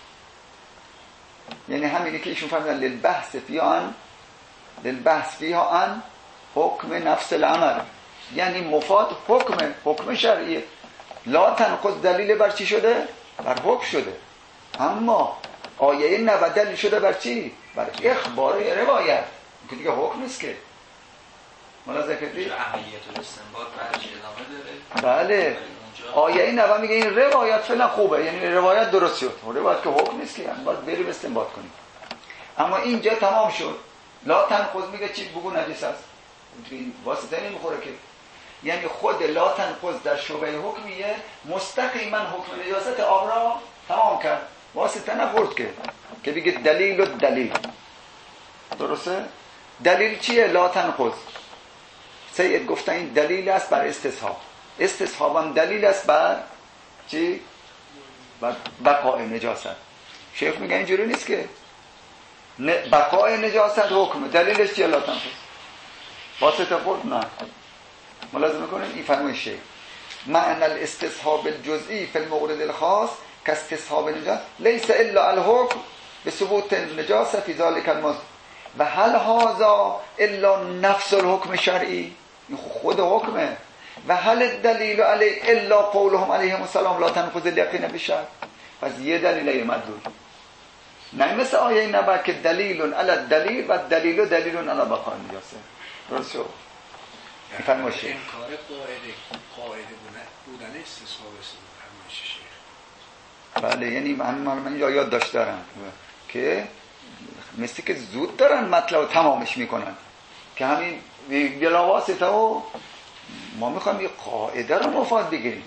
یعنی همینه که ایشون فهمیدن للبحث فیها عن للبحث فیها عن حکم نفس العمل، یعنی مفاد حکم حکم شرعیه. لا تنقض دلیل بر چی شده؟ بر حکم شده. اما آیه نبع دلیل شده بر چی؟ بر اخبار روایت که دیگه حکم نیست که. ملاحظه کردید؟ اهمیت الاستنباط بعدش ادامه داره. بله. آیه نبع میگه این روایت فعلا خوبه، یعنی روایت درست شد. روایت که حکم نیست که، یعنی باید بریم استنباط کنیم. اما اینجا تمام شد. لا تنقض میگه چی؟ بگو نجس است. این واسطه نمیخوره که. یعنی خود لا تنقض در شبهه حکمیه مستقیما حکم نجاست آب را تمام کرد. واسطه نخورد که که بگه دلیل و دلیل. درسته؟ دلیل چیه؟ لا تنقض. سید گفتن این دلیل است بر استصحاب. استصحاب هم دلیل است بر چی؟ بر بقای نجاست. شیخ میگه اینجوری نیست که بقای نجاست حکم دلیلش چیه؟ لا تنقض. واسطه خورد؟ نه. ملاحظه میکنید این فرمای شیخ معنی الاستصحاب الجزئی فی المورد الخاص کاستصحاب نجاست لیس الا الحکم به ثبوت النجاسه فی ذلک الموضع و هل هذا الا نفس الحکم شرعی، این خود حکمه. و هل الدلیل علی الا قولهم علیهم السلام لا تنقض الیقین بالشرع. پس یه دلیل مدلول، نه مثل آیه نبع که دلیل علی الدلیل و دلیل دلیل علی بقای نجاسه. درست شد؟ فرمایش انکار قاعده قاعده بودن استصحاب فرمایش شیخ. بله، یعنی من من یاد داشت دارم که مثل که زود دارن مطلب تمامش میکنن که همین بلا واسطه و ما میخوایم یه قاعده رو مفاد بگیریم.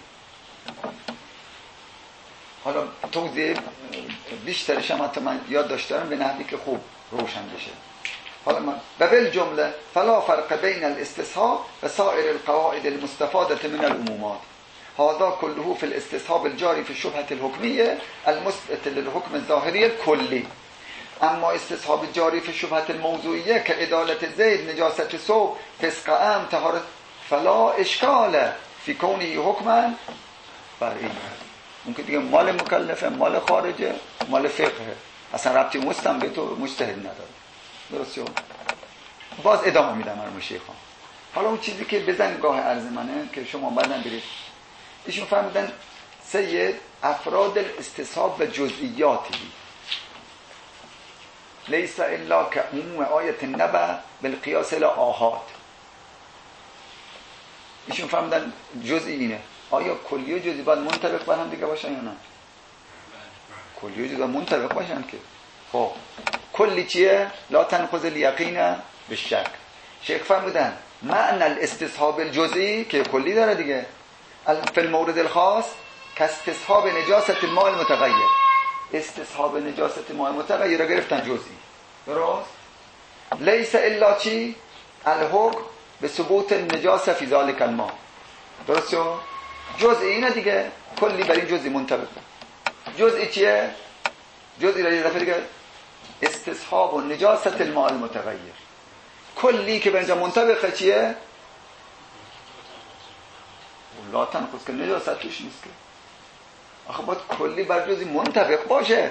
حالا توضیح بیشترش هم حتی من یاد داشت دارم به نحوی که خوب روشن بشه. حالا من ببل جمله فلا فرق بین الاستصحاب و سائر القواعد المستفاده من العمومات هذا كله في الاستصحاب الجاري في الشبهه الحكميه المثبت للحكم الظاهري الكلي. اما استصحاب جاری فی شبهه الموضوعیه که عدالت زید نجاست ثوب فسق ام طهارت فلا اشکال فی کونه حکما فرعی. اون که دیگه مال مکلفه، مال خارجه، مال فقهه، اصلا ربطی مستنبط و مجتهد نداره. درست شد؟ باز ادامه میدم مرمو شیخان. حالا اون چیزی که بزنگاه عرض منه که شما بعدن برید ایشون فهمیدن سید افراد الاستصحاب و جزئیاتی لیس الا که عموم آیت نبع بالقیاس الى آحاد. ایشون فهمیدن جزئی اینه. آیا کلی و جزئی باید منطبق بر هم دیگه باشن یا نه؟ کلی و جزئی باید منطبق باشن که خب کلی چیه؟ لا تنقض الیقین بالشک. شیخ فرمودن معنی الاستصحاب الجزئی که کلی داره دیگه فی المورد الخاص کاستصحاب نجاست الماء المتغیر. استصحاب نجاست ماء متغیر را گرفتن جزئی. درست؟ لیس الا چی؟ الحکم به ثبوت النجاسه فی ذلک الماء. درست شد؟ جزئی اینه دیگه، کلی بر این جزئی منطبق. جزئی چیه؟ جزئی را یه دفعه دیگه استصحاب و نجاست الماء المتغیر. کلی که به اینجا منطبقه چیه؟ لا تنقض که نجاست توش نیست که. آخه باید کلی بر جزئی منطبق باشه.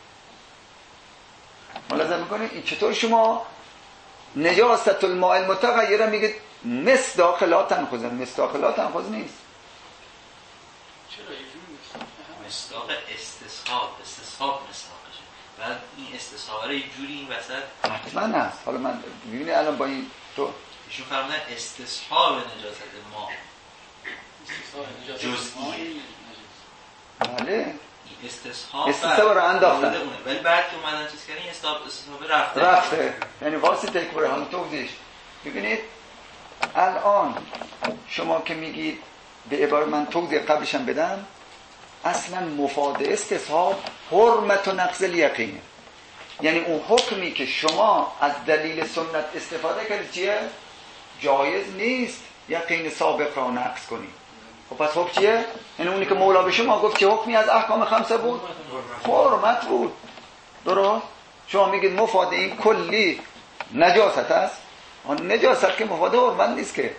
ملاحظه میکنید این چطور شما نجاست الماء المتغیر میگید مصداق لا تنقض؟ مصداق لا تنقض نیست. چرا اینجوری نیست؟ مصداق استصحاب استصحاب مصداقشه. بعد این استصحاب رو یه جوری این وسط حتما هست. حالا من ببینید الان با این تو ایشون فرمودن استصحاب نجاست ما استصحاب نجاست جزئی. بله استصحاب استصحاب رو انداختن، ولی بعد که اومدن چیز کردن استصحاب استصحاب رفته رفته یعنی واسطه یک بره هم توضیحش. ببینید الان شما که میگید به عبارت من توضیح قبلشم بدم، اصلا مفاد استصحاب حرمت و نقض الیقینه، یعنی اون حکمی که شما از دلیل سنت استفاده کردید چیه؟ جایز نیست یقین سابق را نقض کنید. خب پس حکم چیه؟ یعنی اونی که مولا به شما گفت چه حکمی از احکام خمسه بود؟ حرمت بود. درست؟ شما میگید مفاد این کلی نجاست است، نجاست که مفاد حرمت نیست که.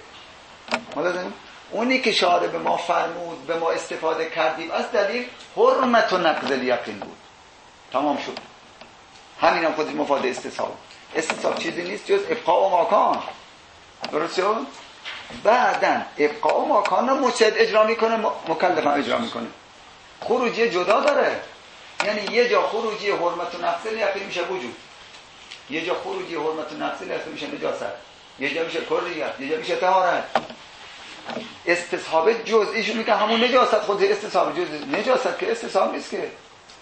اونی که شارع به ما فرمود به ما استفاده کردیم از دلیل حرمت و نقض الیقین بود. تمام شد. همین هم خودش مفاد استصحاب. استصحاب چیزی نیست جز ابقاء و ماکان. درست شد؟ بعدن ابقاء و ماکان رو مجتهد اجرا میکنه، مکلف هم اجرا میکنه. خروجی جدا داره، یعنی یه جا خروجی حرمت و نقض الیقین میشه وجود، یه جا خروجی حرمت و نقض الیقین میشه نجاست، یه جا میشه کلیت، یه جا میشه طهارت. استصحاب جزئیشو میگه همون نجاست خود استصحاب جزئی، نجاست که استصحاب نیست که.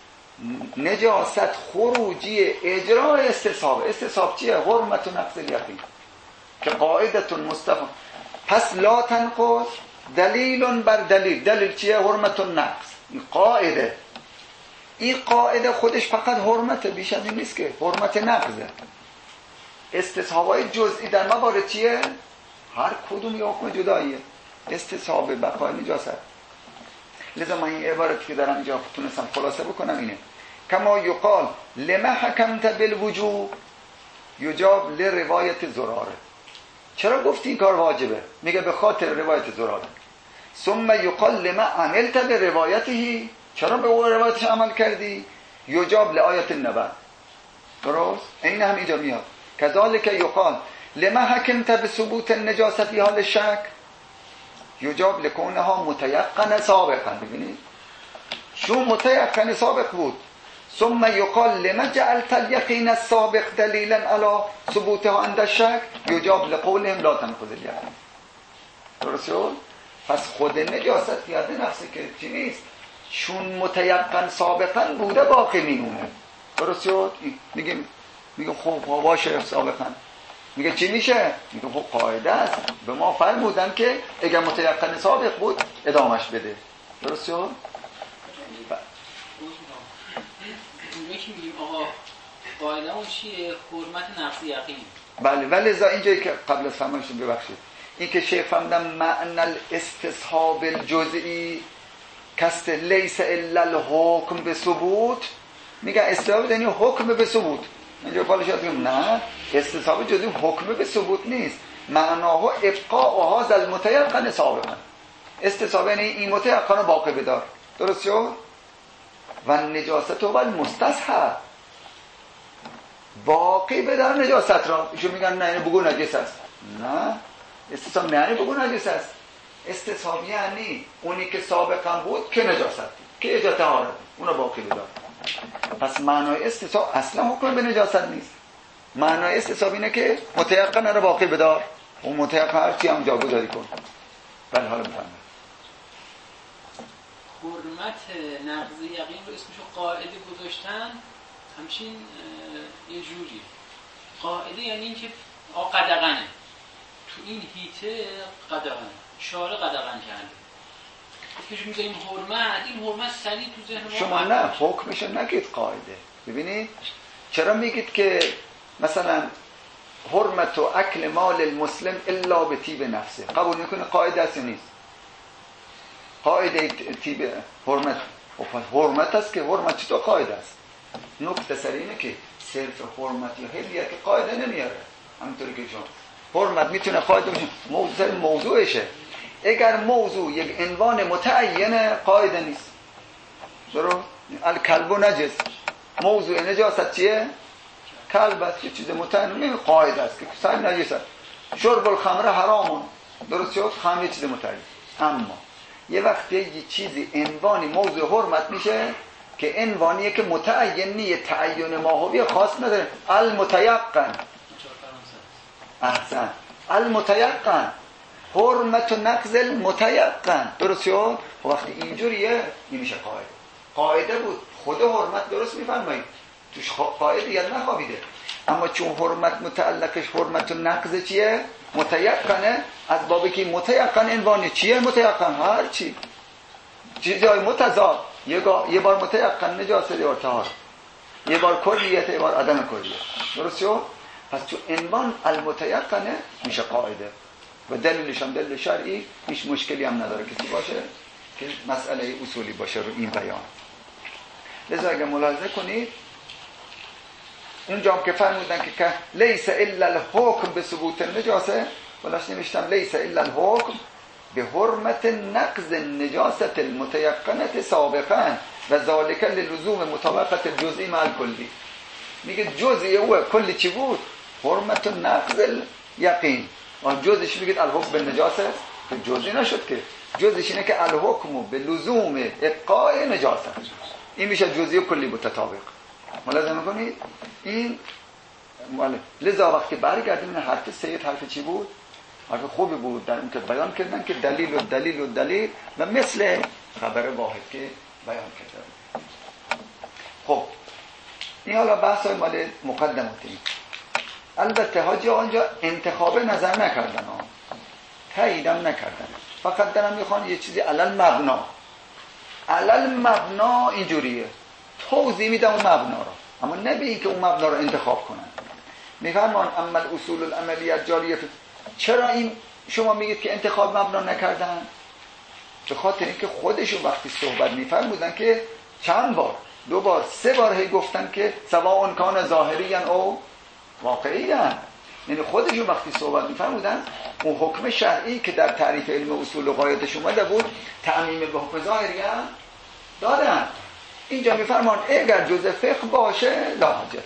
نجاست خروجی اجرا استصحاب. استصحاب چیه؟ حرمت و نقض الیقین که قاعدتون مستفا. پس لا تنقض دلیل بر دلیل. دلیل چیه؟ حرمت و نقض. این قاعده، این قاعده خودش فقط حرمته، بیش از این نیست که. حرمت نقضه. استصحابای جزئی در موارد چیه؟ هر کدوم یه حکم جداییه. استصحاب بقای نجاست. لذا من این عبارتی که دارم اینجا تونستم خلاصه بکنم اینه: کما یقال لما حکمت بالوجوب یجاب لروایت زراره. چرا گفتی این کار واجبه؟ میگه به خاطر روایت زراره. ثم یقال لما عملت بروایته، چرا به اون روایتش عمل کردی؟ یجاب لآیت النبأ. درست؟ این هم اینجا میاد. کذالک یقال لما حکمت بثبوت النجاسه فی حال شک یجاب لکونها متیقن سابقا. ببینید شو متیقن سابق بود. ثم یقال لما جعلت الیقین السابق دلیلا علی ثبوتها عند الشک یجاب لقولهم لا تنقض الیقین. درست شد؟ پس خود نجاست یاد نفسه که چی نیست، چون متیقن سابقا بوده باقی میمونه. درست شد؟ میگیم میگم خب باشه سابقا. میگه چی میشه؟ میگه خب قاعده است، به ما فرمودن که اگر متیقن سابق بود ادامش بده. درست شد؟ اونجایی که میگیم آقا قاعده اون چیه؟ حرمت نقض یقین. بله، ولی ازا اینجایی که قبل از فرمایشون ببخشید، این که شیخ فهمدن معنی الاستصحاب الجزئی کست لیس الا الحکم به ثبوت، میگه استصحاب یعنی حکم به ثبوت. اینجا بالش میگم نه، استصحاب جزئی حکم به ثبوت نیست، معناه ابقاء هذا المتيقن سابقا. استصحاب یعنی این متيقن رو باقی بدار. درست شد؟ و نجاست و المستصحب، باقی بدار نجاست را. ایشون میگن نه اینو بگو نجس است. نه، استصحاب یعنی بگو نجس است. استصحاب یعنی اونی که سابقا بود که نجاست که اجا طهارت اونو باقی بدار. پس معنای استصحاب اصلا حکم به نجاست نیست. معنای استصحاب اینه که متیقن رو باقی بدار، اون متیقن هر چی هم جاگذاری کن. بله حالا بفرمایید. حرمت نقض یقین رو اسمشو قاعده گذاشتن، همچین یه جوری قاعده یعنی این که آ قدغنه تو این هیته قدغنه، شارع قدغن کرده. که میگه این حرمت، این حرمت سریع تو ذهن ما شما نه حکمش نگید قاعده. ببینید چرا میگید که مثلا حرمت و اکل مال المسلم الا به طیب نفسه، قبول میکنه قاعده است یا نیست؟ قاعده طیب حرمت حرمت است که حرمت چطور قاعده است؟ نکته سر اینه که صرف حرمت یا حلیت قاعده نمیاره. همونطوری که شما حرمت میتونه قاعده باشه، موضوع موضوعشه. اگر موضوع یک عنوان متعین قاعده نیست. درست؟ الکلب نجس، موضوع نجاست چیه؟ کلب است، یه چیز متعین قاعده است که سعی نجس است. شرب الخمر حرامون. درست شد؟ خمر یه چیز متعین. اما یه وقتی یه چیزی عنوانی موضوع حرمت میشه که عنوانیه که متعین نیه، تعین ماهوی خاص نداره. المتیقن. احسن. المتیقن حرمت و نقض المتیقن. درست شد؟ وقتی اینجوریه این میشه قاعده. قاعده بود. خود حرمت درست میفرمایید توش قاعده یاد نخوابیده، اما چون حرمت متعلقش حرمت و نقض چیه؟ متیقنه. از بابی که متیقن عنوان چیه؟ متیقن هر چی چیزای متضاد، یه, یه بار متیقن نجاست، یه بار طهارت، یه بار کلیت، یه بار عدم کلیت. درست شد؟ پس تو عنوان المتیقنه میشه قاعده و دلیلش هم دلیل شرعی، هیچ مشکلی هم نداره کسی باشه که مسئله اصولی باشه رو این بیان. لذا اگه ملاحظه کنید اونجا هم که فرمودن که لیس الا الحکم به ثبوت النجاسه، ولاش نوشتم لیس الا الحکم به حرمت نقض النجاست المتیقنه سابقا و ذالک للزوم مطابقت الجزئی مع الکلی. میگه جزئی او کلی چی بود؟ حرمت نقض الیقین. آن جزش میگید الحکم به نجاسه، که جزئی نشد که، جزش اینه که الحکم به لزوم ابقاء نجاسه. این میشه جزئی و کلی متطابق. ملاحظه میکنید؟ این مال لذا وقتی برگردیم این حرف سید حرف چی بود؟ حرف خوبی بود در اون که بیان کردن که دلیل و دلیل و دلیل و مثل خبر واحد که بیان کردن. خب این حالا بحث های مال مقدماتی. البته حاجی آنجا انتخاب نظر نکردن ها، تاییدم نکردن، فقط دارم میخوان یه چیزی علل مبنا علل مبنا اینجوریه توضیح میدم اون مبنا رو، اما نه به این که اون مبنا رو انتخاب کنن. میفرمان اما الاصول العملیه جاریه. چرا این شما میگید که انتخاب مبنا نکردن؟ به خاطر اینکه خودشون وقتی صحبت میفرمودن که چند بار، دو بار، سه بار هی گفتن که سواء کان ظاهریان او واقعیان. یعنی خودشون وقتی صحبت میفرمودن اون حکم شرعی که در تعریف علم اصول و قاعدش اومده بود تعمیم به حکم ظاهریان دادن. اینجا میفرمان اگر جزء فقه باشه لا حاجت.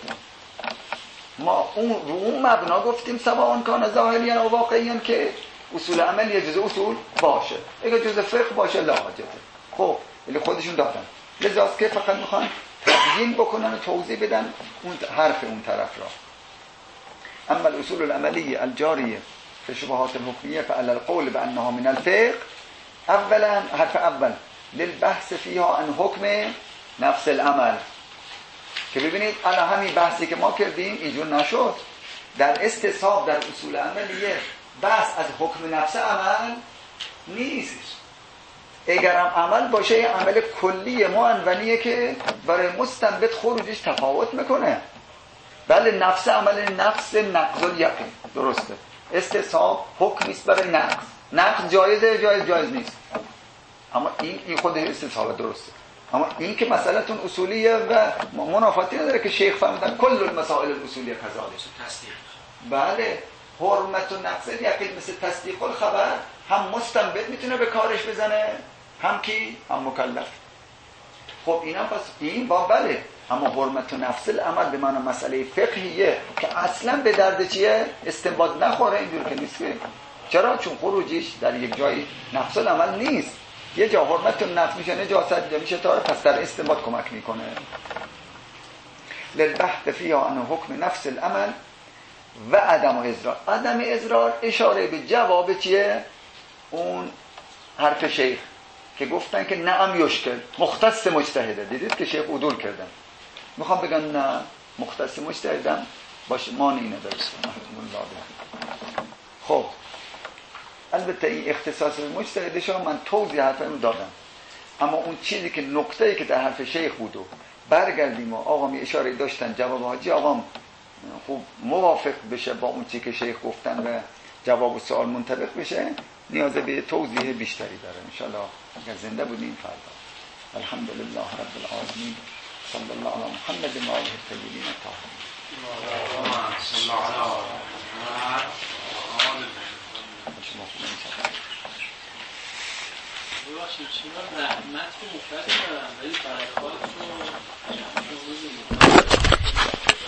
ما اون رو اون مبنا گفتیم سواء کان ظاهریان او واقعیان که اصول عمل یه جزء اصول باشه، اگر جزء فقه باشه لا حاجت. خب ولی خودشون دادن، لذاست که فقط میخوان تبیین بکنن و توضیح بدن اون حرف اون طرف را. اما الاصول العملیه الجاریه فی شبهات الحکمیه فعلى القول بانها من الفقه. اولا حرف اول للبحث فيها عن حکم نفس العمل، که ببینید الان همین بحثی که ما کردیم اینجور نشد. در استصحاب در اصول عملیه بحث از حکم نفس عمل نیست. اگرم عمل باشه یه عمل کلی معنونیه که برای مستنبط خروجش تفاوت میکنه. بله نفس عمل نفس نقض الیقین درسته، استصحاب حکم نیست برای نقض. نقض جایزه، جایز جایز نیست، اما این این خود استصحاب درسته. اما این که مسئله‌تون اصولیه و منافاتی نداره که شیخ فرمودن کل المسائل الاصولیه کذالک. تصدیق. بله حرمت و نقض یقین مثل تصدیق الخبر، هم مستنبط میتونه به کارش بزنه، هم کی؟ هم مکلف. خب اینا پس این با بله، اما حرمت و نفس العمل به معنی مسئله فقهیه که اصلا به درد چیه؟ استنباط نخوره. اینجور که نیست. چرا؟ چون خروجیش در یک جایی نفس العمل نیست. یه جا حرمت و نفس میشه نجاست، جا میشه طاهر، پس در استنباط کمک میکنه. للبحث فيها عن حکم نفس العمل و عدم اضرار. عدم اضرار اشاره به جواب چیه؟ اون حرف شیخ که گفتن که نعم یشکل مختص مجتهده. دیدید که شیخ عدول کردن، میخوام بگن نه مختص مجتهدم باشه مانعی نداره. خب البته این اختصاص مجتهدش ها من توضیح حرفم دادم، اما اون چیزی که نقطه‌ای که در حرف شیخ بود و برگردیم و آقا می اشاره داشتن جواب حاجی آقا خوب موافق بشه با اون چیزی که شیخ گفتن و جواب و سوال منطبق بشه، نیاز به توضیح بیشتری داره. ان شاء الله اگر زنده بودیم فردا. الحمدلله رب العالمین. صلی الله علی محمد و آله الطاهرین الطاهرین. اللهم صل علی ببخشید چرا رحمت رو مفرد دارم ولی برکات رو